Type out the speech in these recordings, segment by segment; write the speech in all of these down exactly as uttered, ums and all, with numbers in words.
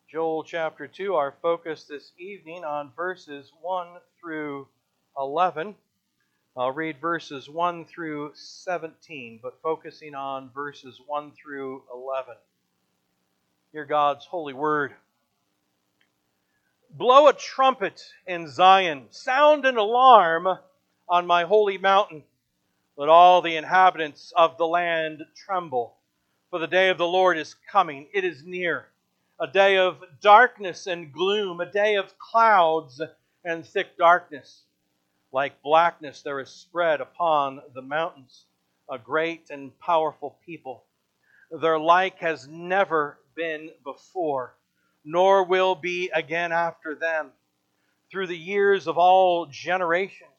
Joel chapter two, our focus this evening on verses one through eleven. I'll read verses one through seventeen, but focusing on verses one through eleven. Hear God's holy word. Blow a trumpet in Zion, sound an alarm on my holy mountain. Let all the inhabitants of the land tremble, for the day of the Lord is coming, it is near. A day of darkness and gloom, a day of clouds and thick darkness. Like blackness there is spread upon the mountains a great and powerful people. Their like has never been before, nor will be again after them, through the years of all generations.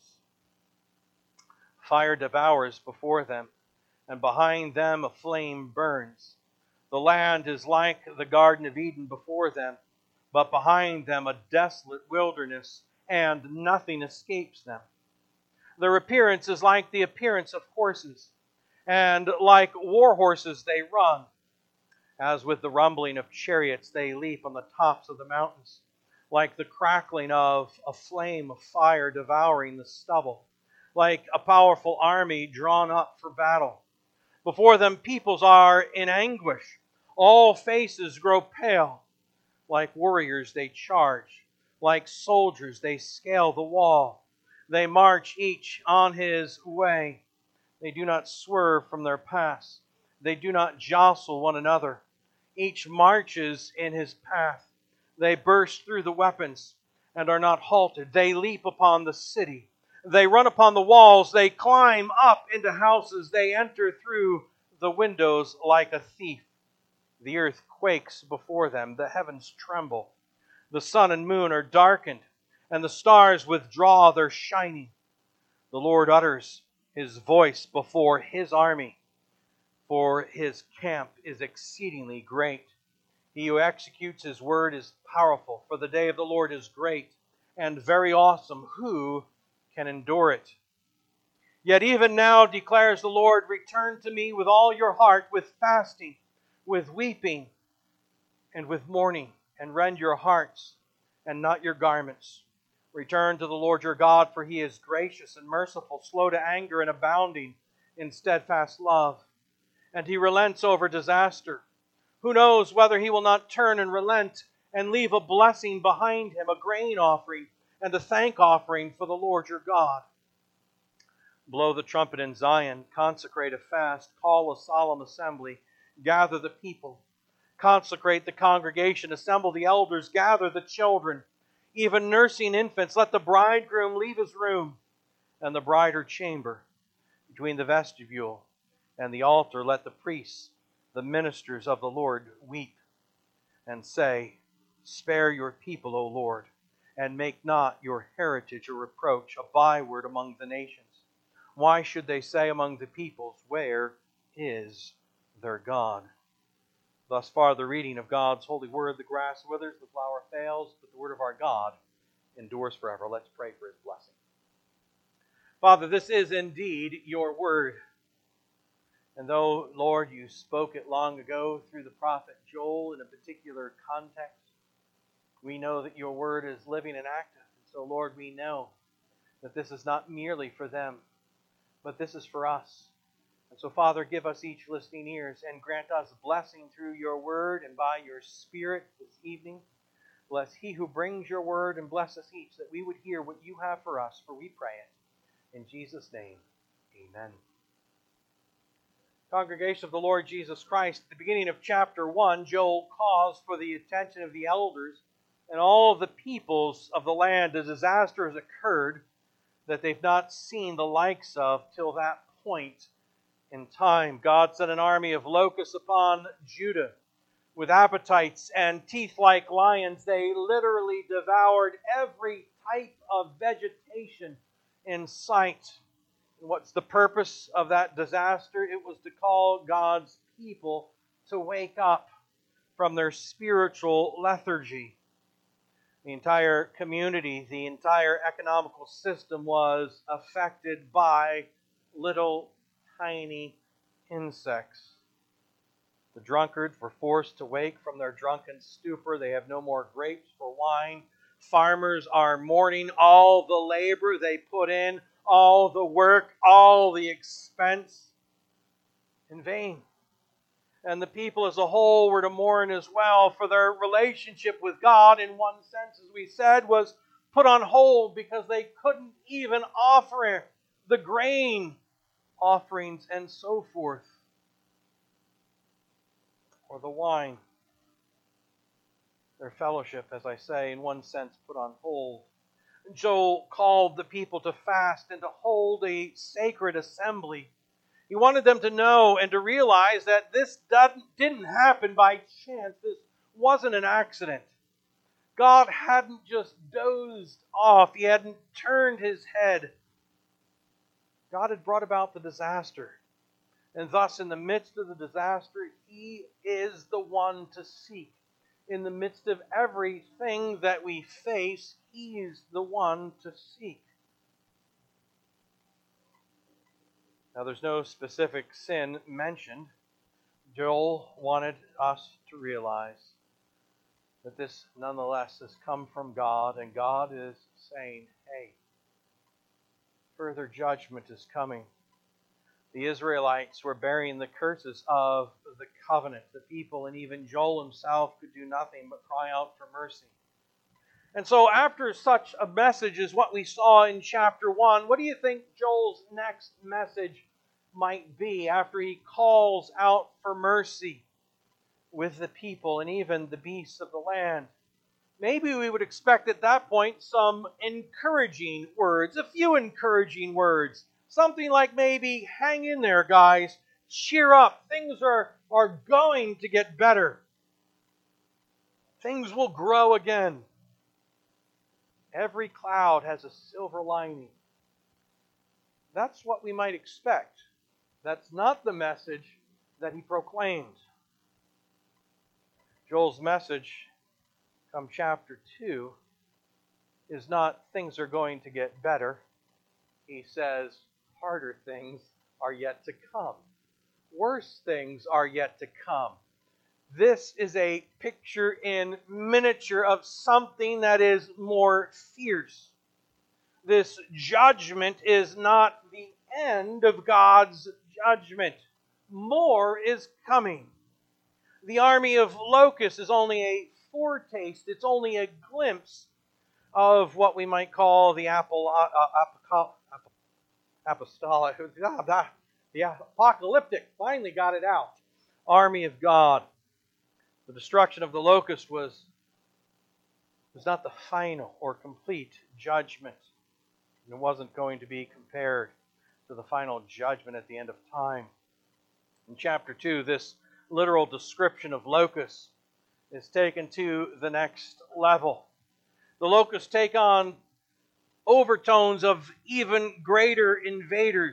Fire devours before them, and behind them a flame burns. The land is like the Garden of Eden before them, but behind them a desolate wilderness, and nothing escapes them. Their appearance is like the appearance of horses, and like war horses they run. As with the rumbling of chariots they leap on the tops of the mountains, like the crackling of a flame of fire devouring the stubble, like a powerful army drawn up for battle. Before them peoples are in anguish. All faces grow pale. Like warriors they charge. Like soldiers they scale the wall. They march each on his way. They do not swerve from their paths. They do not jostle one another. Each marches in his path. They burst through the weapons and are not halted. They leap upon the city. They run upon the walls. They climb up into houses. They enter through the windows like a thief. The earth quakes before them. The heavens tremble. The sun and moon are darkened, and the stars withdraw their shining. The Lord utters his voice before his army, for his camp is exceedingly great. He who executes his word is powerful, for the day of the Lord is great and very awesome. Who can endure it? Yet even now, declares the Lord, return to me with all your heart, with fasting, with weeping, and with mourning, and rend your hearts and not your garments. Return to the Lord your God, for he is gracious and merciful, slow to anger and abounding in steadfast love. And he relents over disaster. Who knows whether he will not turn and relent and leave a blessing behind him, a grain offering and a thank offering for the Lord your God. Blow the trumpet in Zion, consecrate a fast, call a solemn assembly, gather the people, consecrate the congregation, assemble the elders, gather the children, even nursing infants. Let the bridegroom leave his room and the bride her chamber. Between the vestibule and the altar, let the priests, the ministers of the Lord, weep and say, spare your people, O Lord, and make not your heritage a reproach, a byword among the nations. Why should they say among the peoples, where is their God? Thus far the reading of God's holy word. The grass withers, the flower fails, but the word of our God endures forever. Let's pray for his blessing. Father, this is indeed your word. And though, Lord, you spoke it long ago through the prophet Joel in a particular context, we know that your word is living and active. And so, Lord, we know that this is not merely for them, but this is for us. And so, Father, give us each listening ears and grant us blessing through your word and by your Spirit this evening. Bless he who brings your word and bless us each, that we would hear what you have for us, for we pray it. In Jesus' name, amen. Congregation of the Lord Jesus Christ, at the beginning of chapter one, Joel calls for the attention of the elders and all of the peoples of the land. A disaster has occurred that they've not seen the likes of till that point in time. God sent an army of locusts upon Judah with appetites and teeth like lions. They literally devoured every type of vegetation in sight. And what's the purpose of that disaster? It was to call God's people to wake up from their spiritual lethargy. The entire community, the entire economical system was affected by little tiny insects. The drunkards were forced to wake from their drunken stupor. They have no more grapes for wine. Farmers are mourning all the labor they put in, all the work, all the expense in vain. And the people as a whole were to mourn as well, for their relationship with God, in one sense, as we said, was put on hold because they couldn't even offer the grain offerings and so forth, or the wine. Their fellowship, as I say, in one sense, put on hold. Joel called the people to fast and to hold a sacred assembly. He wanted them to know and to realize that this didn't happen by chance. This wasn't an accident. God hadn't just dozed off. He hadn't turned his head. God had brought about the disaster. And thus, in the midst of the disaster, he is the one to seek. In the midst of everything that we face, he is the one to seek. Now, there's no specific sin mentioned. Joel wanted us to realize that this nonetheless has come from God, and God is saying, hey, further judgment is coming. The Israelites were bearing the curses of the covenant. The people, and even Joel himself, could do nothing but cry out for mercy. And so after such a message as what we saw in chapter one, what do you think Joel's next message might be after he calls out for mercy with the people and even the beasts of the land? Maybe we would expect at that point some encouraging words, a few encouraging words. Something like maybe, hang in there, guys, cheer up, things are, are going to get better. Things will grow again. Every cloud has a silver lining. That's what we might expect. That's not the message that he proclaimed. Joel's message, come chapter two, is not things are going to get better. He says harder things are yet to come. Worse things are yet to come. This is a picture in miniature of something that is more fierce. This judgment is not the end of God's judgment. More is coming. The army of locusts is only a foretaste. It's only a glimpse of what we might call the apple, uh, uh, apostolic, the apocalyptic, finally got it out, army of God. The destruction of the locust was, was not the final or complete judgment. And it wasn't going to be compared to the final judgment at the end of time. In chapter two, this literal description of locusts is taken to the next level. The locusts take on overtones of even greater invaders,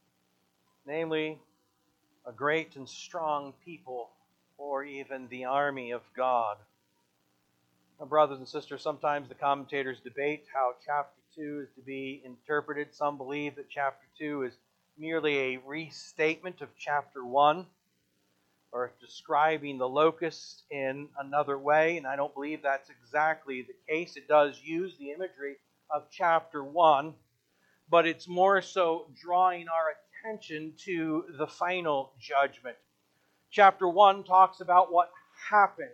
namely a great and strong people, or even the army of God. Now, brothers and sisters, sometimes the commentators debate how chapter two is to be interpreted. Some believe that chapter two is merely a restatement of chapter one, or describing the locusts in another way, and I don't believe that's exactly the case. It does use the imagery of chapter one, but it's more so drawing our attention to the final judgment. Chapter one talks about what happened.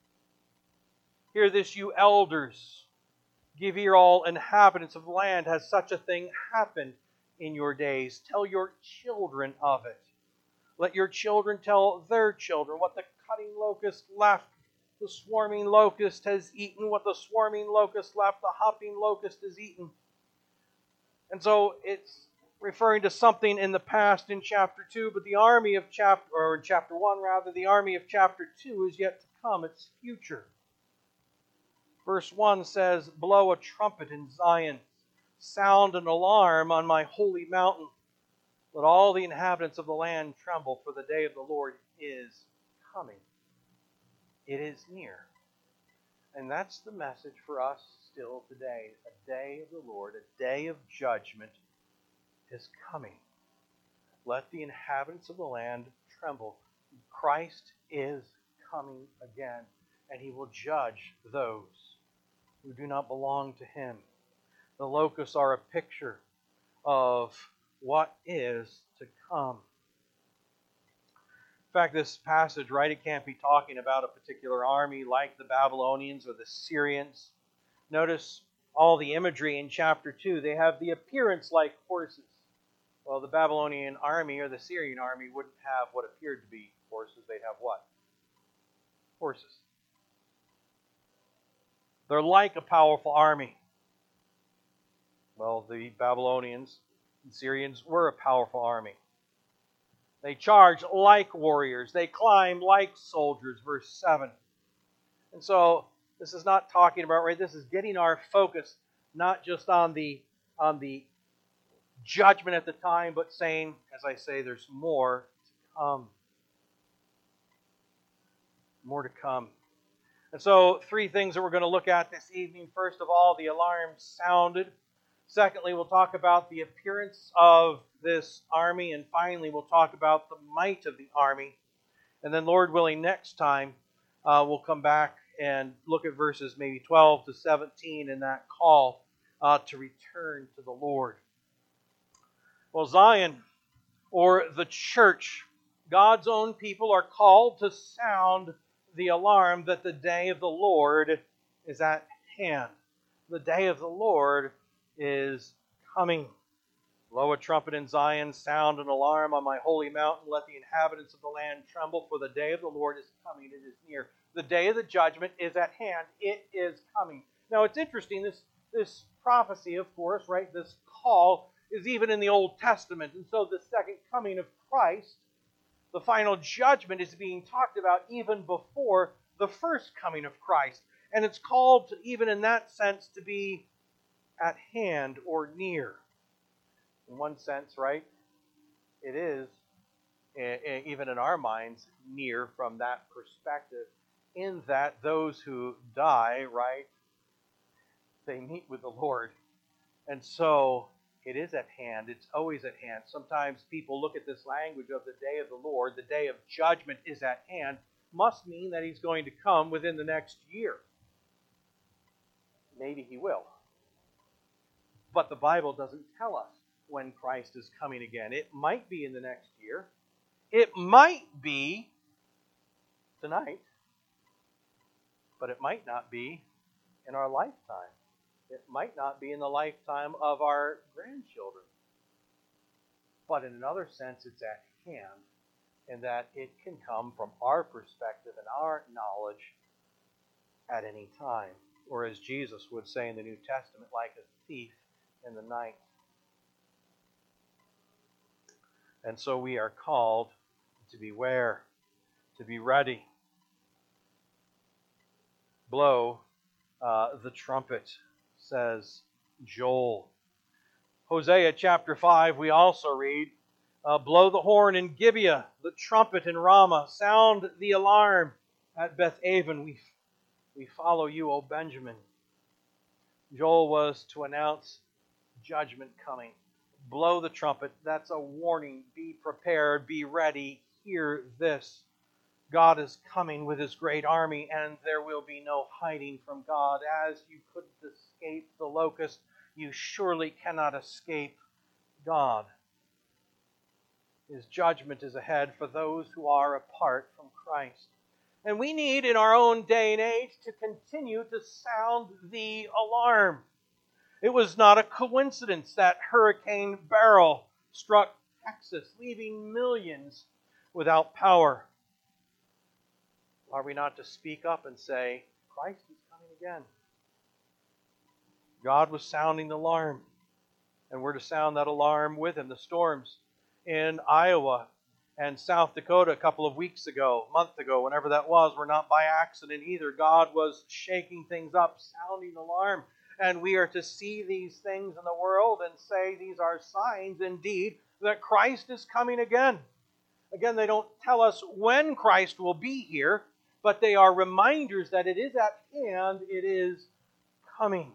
Hear this, you elders. Give ear, all inhabitants of the land. Has such a thing happened in your days? Tell your children of it. Let your children tell their children what the cutting locust left. The swarming locust has eaten what the swarming locust left. The hopping locust has eaten. And so it's referring to something in the past in chapter two, but the army of chapter, or in chapter one rather, the army of chapter two is yet to come. It's future. Verse one says, blow a trumpet in Zion, sound an alarm on my holy mountain. Let all the inhabitants of the land tremble, for the day of the Lord is coming. It is near. And that's the message for us still today. A day of the Lord, a day of judgment is coming. Let the inhabitants of the land tremble. Christ is coming again, and he will judge those who do not belong to him. The locusts are a picture of what is to come. In fact, this passage, right, it can't be talking about a particular army like the Babylonians or the Syrians. Notice all the imagery in chapter two. They have the appearance like horses. Well, the Babylonian army or the Syrian army wouldn't have what appeared to be horses. They'd have what? Horses. They're like a powerful army. Well, the Babylonians and Syrians were a powerful army. They charge like warriors. They climb like soldiers, verse seven. And so, this is not talking about, right, this is getting our focus not just on the, on the judgment at the time, but saying, as I say, there's more to come. More to come. And so, three things that we're going to look at this evening. First of all, the alarm sounded. Secondly, we'll talk about the appearance of this army. And finally, we'll talk about the might of the army. And then, Lord willing, next time, uh, we'll come back and look at verses maybe twelve to seventeen in that call uh, to return to the Lord. Well, Zion, or the church, God's own people, are called to sound the alarm that the day of the Lord is at hand. The day of the Lord is coming. Blow a trumpet in Zion, sound an alarm on my holy mountain. Let the inhabitants of the land tremble, for the day of the Lord is coming. It is near. The day of the judgment is at hand. It is coming. Now, it's interesting. This, this prophecy, of course, right, this call is even in the Old Testament. And so the second coming of Christ, the final judgment, is being talked about even before the first coming of Christ. And it's called, to, even in that sense, to be at hand or near. In one sense, right, it is, even in our minds, near from that perspective, in that those who die, right, they meet with the Lord. And so it is at hand. It's always at hand. Sometimes people look at this language of the day of the Lord, the day of judgment is at hand, must mean that he's going to come within the next year. Maybe he will. But the Bible doesn't tell us when Christ is coming again. It might be in the next year. It might be tonight. But it might not be in our lifetime. It might not be in the lifetime of our grandchildren. But in another sense, it's at hand, in that it can come from our perspective and our knowledge at any time. Or as Jesus would say in the New Testament, like a thief in the night. And so we are called to beware, to be ready. Blow uh, the trumpet, says Joel. Hosea chapter five, we also read, uh, blow the horn in Gibeah, the trumpet in Ramah, sound the alarm at Beth-aven. We, we follow you, O Benjamin. Joel was to announce judgment coming. Blow the trumpet. That's a warning. Be prepared. Be ready. Hear this. God is coming with his great army, and there will be no hiding from God. As you couldn't escape the locust, you surely cannot escape God. His judgment is ahead for those who are apart from Christ. And we need, in our own day and age, to continue to sound the alarm. It was not a coincidence that Hurricane Beryl struck Texas, leaving millions without power. Are we not to speak up and say, Christ is coming again? God was sounding the alarm, and we're to sound that alarm with him. The storms in Iowa and South Dakota a couple of weeks ago, a month ago, whenever that was, were not by accident either. God was shaking things up, sounding the alarm. And we are to see these things in the world and say these are signs indeed that Christ is coming again. Again, they don't tell us when Christ will be here, but they are reminders that it is at hand, it is coming.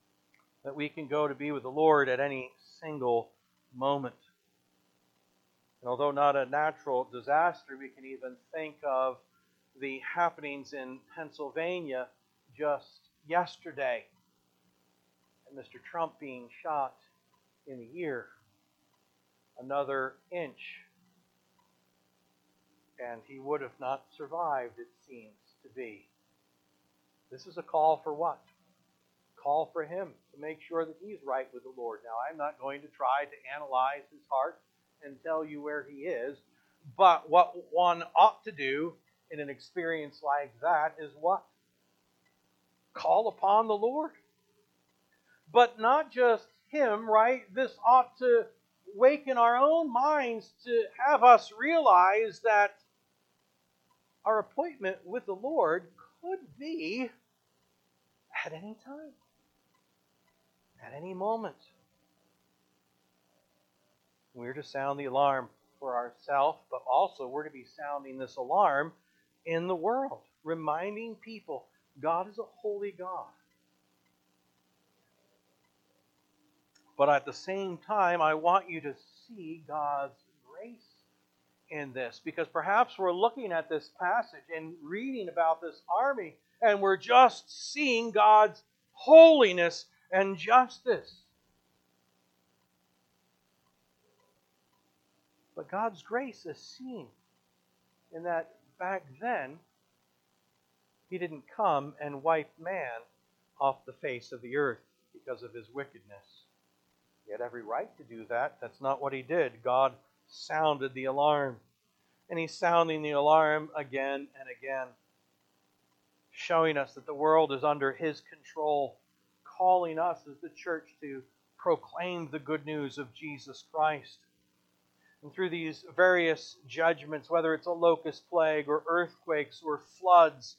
That we can go to be with the Lord at any single moment. And although not a natural disaster, we can even think of the happenings in Pennsylvania just yesterday, and Mister Trump being shot in the ear. Another inch, and he would have not survived, it seems to be. This is a call for what? Call for him to make sure that he's right with the Lord. Now, I'm not going to try to analyze his heart and tell you where he is, but what one ought to do in an experience like that is what? Call upon the Lord. But not just him, right? This ought to waken our own minds to have us realize that our appointment with the Lord could be at any time, at any moment. We're to sound the alarm for ourselves, but also we're to be sounding this alarm in the world, reminding people God is a holy God. But at the same time, I want you to see God's grace in this, because perhaps we're looking at this passage and reading about this army, and we're just seeing God's holiness and justice. But God's grace is seen in that back then, He didn't come and wipe man off the face of the earth because of his wickedness. He had every right to do that. That's not what He did. God sounded the alarm. And He's sounding the alarm again and again, showing us that the world is under His control, calling us as the church to proclaim the good news of Jesus Christ. And through these various judgments, whether it's a locust plague or earthquakes or floods,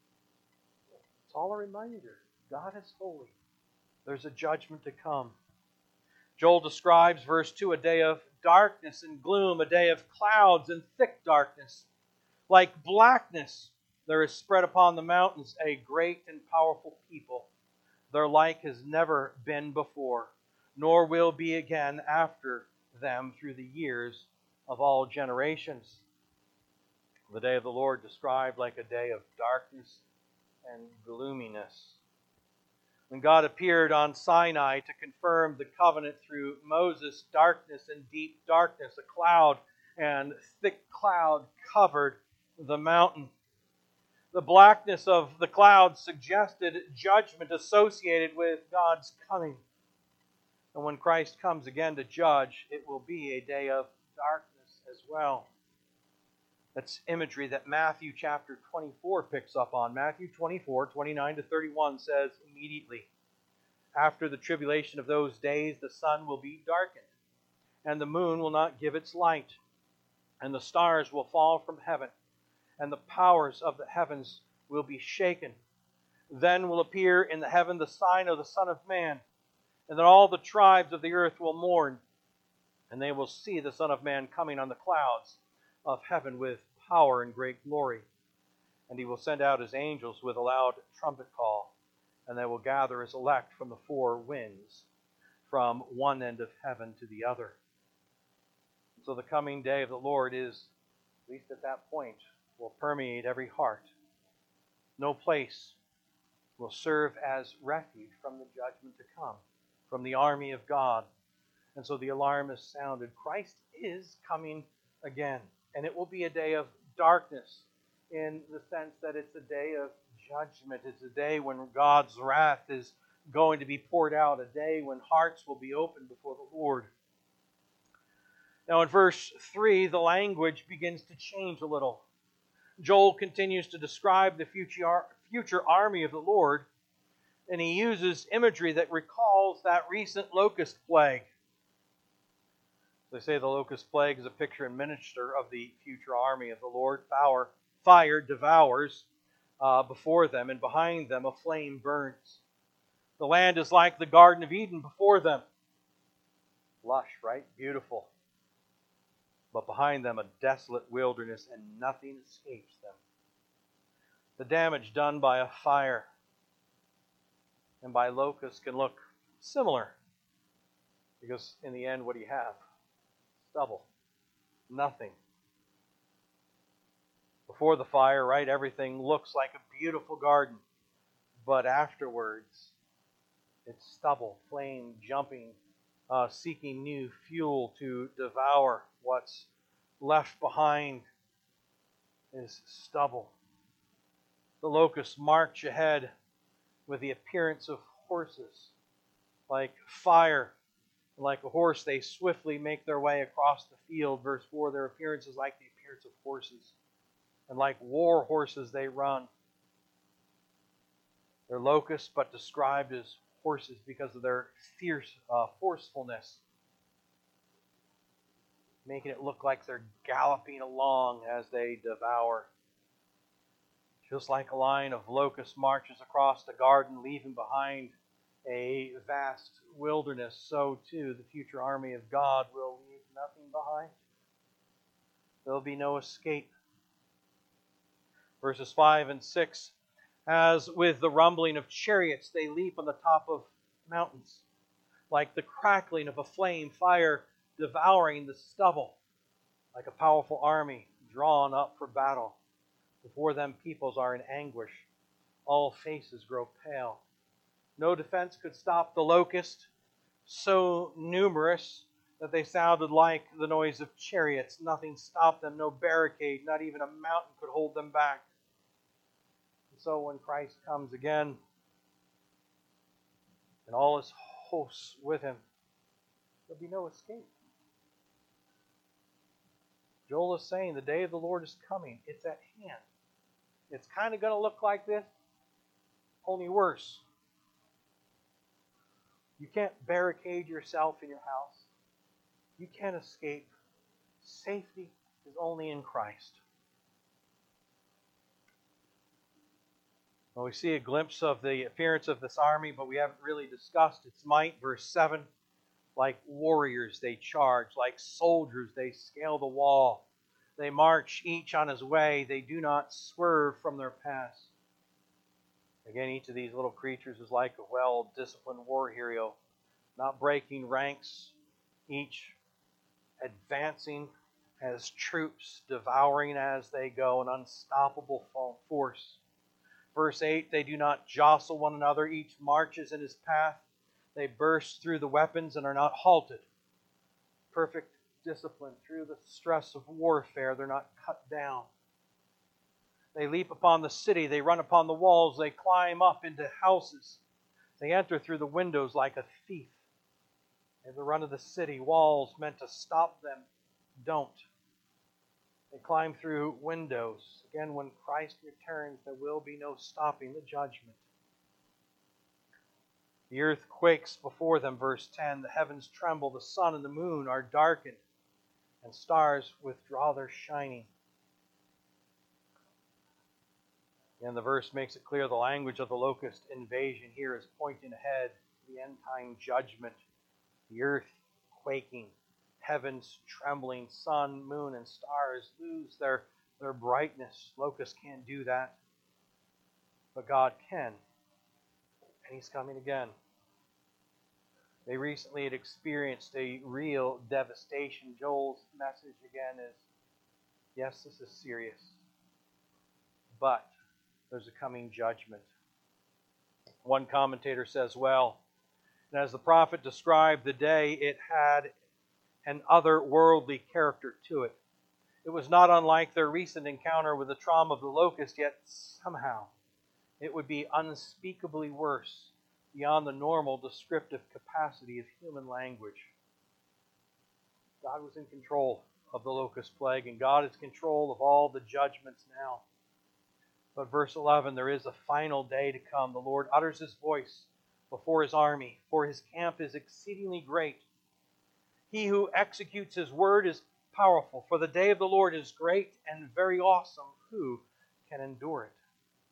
it's all a reminder. God is holy. There's a judgment to come. Joel describes, verse two, a day of darkness and gloom, a day of clouds and thick darkness. Like blackness, there is spread upon the mountains a great and powerful people. Their like has never been before, nor will be again after them through the years of all generations. The day of the Lord described like a day of darkness and gloominess. When God appeared on Sinai to confirm the covenant through Moses, darkness and deep darkness, a cloud and thick cloud covered the mountain. The blackness of the cloud suggested judgment associated with God's coming. And when Christ comes again to judge, it will be a day of darkness as well. That's imagery that Matthew chapter twenty-four picks up on. Matthew twenty-four, twenty-nine to thirty-one says, immediately after the tribulation of those days, the sun will be darkened, and the moon will not give its light, and the stars will fall from heaven, and the powers of the heavens will be shaken. Then will appear in the heaven the sign of the Son of Man, and then all the tribes of the earth will mourn, and they will see the Son of Man coming on the clouds of heaven with power and great glory. And He will send out His angels with a loud trumpet call, and they will gather His elect from the four winds, from one end of heaven to the other. So the coming day of the Lord is, at least at that point, will permeate every heart. No place will serve as refuge from the judgment to come, from the army of God. And so the alarm is sounded. Christ is coming again. And it will be a day of darkness in the sense that it's a day of judgment. It's a day when God's wrath is going to be poured out. A day when hearts will be opened before the Lord. Now in verse three, the language begins to change a little. Joel continues to describe the future, future army of the Lord, and he uses imagery that recalls that recent locust plague. They say the locust plague is a picture and miniature of the future army of the Lord. Fire, fire devours uh, before them, and behind them a flame burns. The land is like the Garden of Eden before them. Lush, right? Beautiful. But behind them a desolate wilderness, and nothing escapes them. The damage done by a fire and by locusts can look similar, because in the end, what do you have? Stubble. Nothing. Before the fire, right, everything looks like a beautiful garden. But afterwards, it's stubble, flame jumping, uh, seeking new fuel to devour. What's left behind is stubble. The locusts march ahead with the appearance of horses. Like fire, like a horse, they swiftly make their way across the field. Verse four, their appearance is like the appearance of horses. And like war horses they run. They're locusts, but described as horses because of their fierce uh, forcefulness, making it look like they're galloping along as they devour. Just like a line of locusts marches across the garden, leaving behind a vast wilderness, so too the future army of God will leave nothing behind. There will be no escape. Verses five and six, as with the rumbling of chariots, they leap on the top of mountains, like the crackling of a flame, fire devouring the stubble, like a powerful army drawn up for battle. Before them peoples are in anguish. All faces grow pale. No defense could stop the locust, so numerous that they sounded like the noise of chariots. Nothing stopped them, no barricade, not even a mountain could hold them back. And so when Christ comes again, and all his hosts with him, there'll be no escape. Joel is saying the day of the Lord is coming. It's at hand. It's kind of going to look like this, only worse. You can't barricade yourself in your house. You can't escape. Safety is only in Christ. Well, we see a glimpse of the appearance of this army, but we haven't really discussed its might. Verse seven, like warriors they charge, like soldiers they scale the wall. They march each on his way. They do not swerve from their paths. Again, each of these little creatures is like a well-disciplined war hero, not breaking ranks, each advancing as troops, devouring as they go, an unstoppable force. Verse eight, they do not jostle one another. Each marches in his path. They burst through the weapons and are not halted. Perfect discipline through the stress of warfare. They're not cut down. They leap upon the city. They run upon the walls. They climb up into houses. They enter through the windows like a thief. They have the run of the city. Walls meant to stop them don't. They climb through windows. Again, when Christ returns, there will be no stopping the judgment. The earth quakes before them, verse ten. The heavens tremble. The sun and the moon are darkened, and stars withdraw their shining. And the verse makes it clear the language of the locust invasion here is pointing ahead to the end-time judgment. The earth quaking, heavens trembling, sun, moon, and stars lose their, their brightness. Locusts can't do that, but God can. And He's coming again. They recently had experienced a real devastation. Joel's message again is, yes, this is serious, but there's a coming judgment. One commentator says, well, and as the prophet described the day, it had an otherworldly character to it. It was not unlike their recent encounter with the trauma of the locust, yet somehow it would be unspeakably worse, beyond the normal descriptive capacity of human language. God was in control of the locust plague, and God is in control of all the judgments now. But verse eleven, there is a final day to come. The Lord utters His voice before His army, for His camp is exceedingly great. He who executes His word is powerful, for the day of the Lord is great and very awesome. Who can endure it?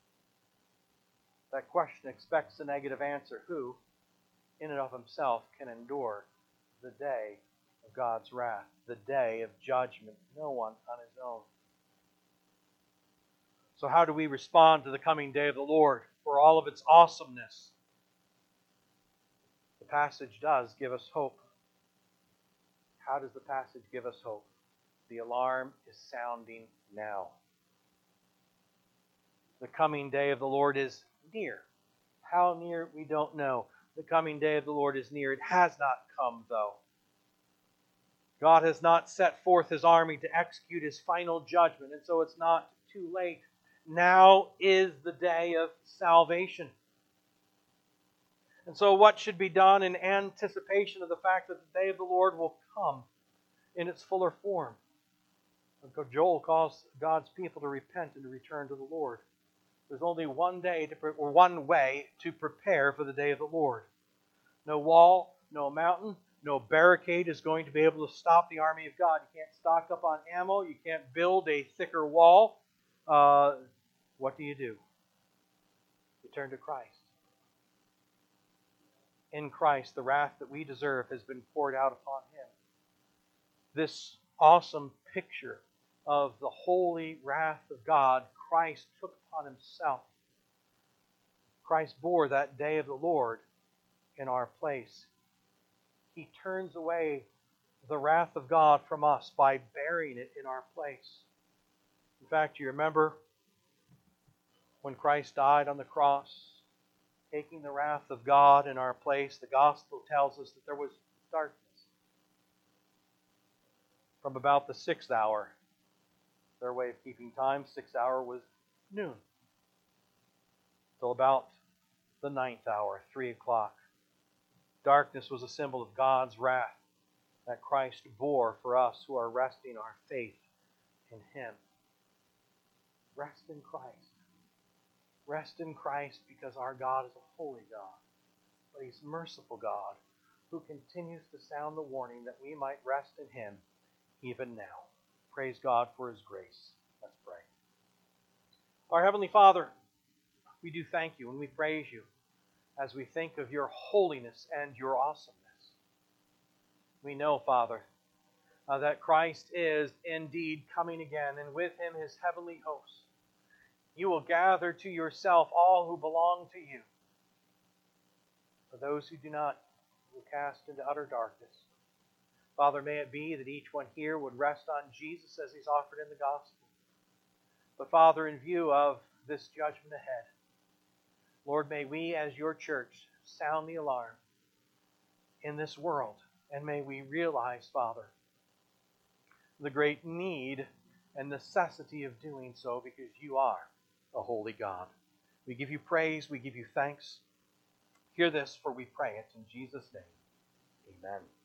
That question expects a negative answer. Who, in and of himself, can endure the day of God's wrath, the day of judgment? No one on his own. So how do we respond to the coming day of the Lord for all of its awesomeness? passage does give us hope. How does the passage give us hope? The alarm is sounding now. The coming day of the Lord is near. How near, we don't know. The coming day of the Lord is near. It has not come, though. God has not set forth His army to execute His final judgment, and so it's not too late. Now is the day of salvation. And so what should be done in anticipation of the fact that the day of the Lord will come in its fuller form? Joel calls God's people to repent and to return to the Lord. There's only one day to, or one way to prepare for the day of the Lord. No wall, no mountain, no barricade is going to be able to stop the army of God. You can't stock up on ammo. You can't build a thicker wall. Uh, what do you do? You turn to Christ. In Christ, the wrath that we deserve has been poured out upon Him. This awesome picture of the holy wrath of God, Christ took upon Himself. Christ bore that day of the Lord in our place. He turns away the wrath of God from us by bearing it in our place. In fact, you remember when Christ died on the cross, taking the wrath of God in our place, the gospel tells us that there was darkness. From about the sixth hour, their way of keeping time, sixth hour was noon, till about the ninth hour, three o'clock. Darkness was a symbol of God's wrath that Christ bore for us who are resting our faith in Him. Rest in Christ. Rest in Christ because our God is a holy God, but He's a merciful God who continues to sound the warning that we might rest in Him even now. Praise God for His grace. Let's pray. Our Heavenly Father, we do thank You and we praise You as we think of Your holiness and Your awesomeness. We know, Father, uh, that Christ is indeed coming again, and with Him His heavenly hosts. You will gather to Yourself all who belong to You. For those who do not, You will cast into utter darkness. Father, may it be that each one here would rest on Jesus as He's offered in the gospel. But Father, in view of this judgment ahead, Lord, may we as Your church sound the alarm in this world. And may we realize, Father, the great need and necessity of doing so because You are a holy God. We give You praise. We give You thanks. Hear this, for we pray it in Jesus' name. Amen.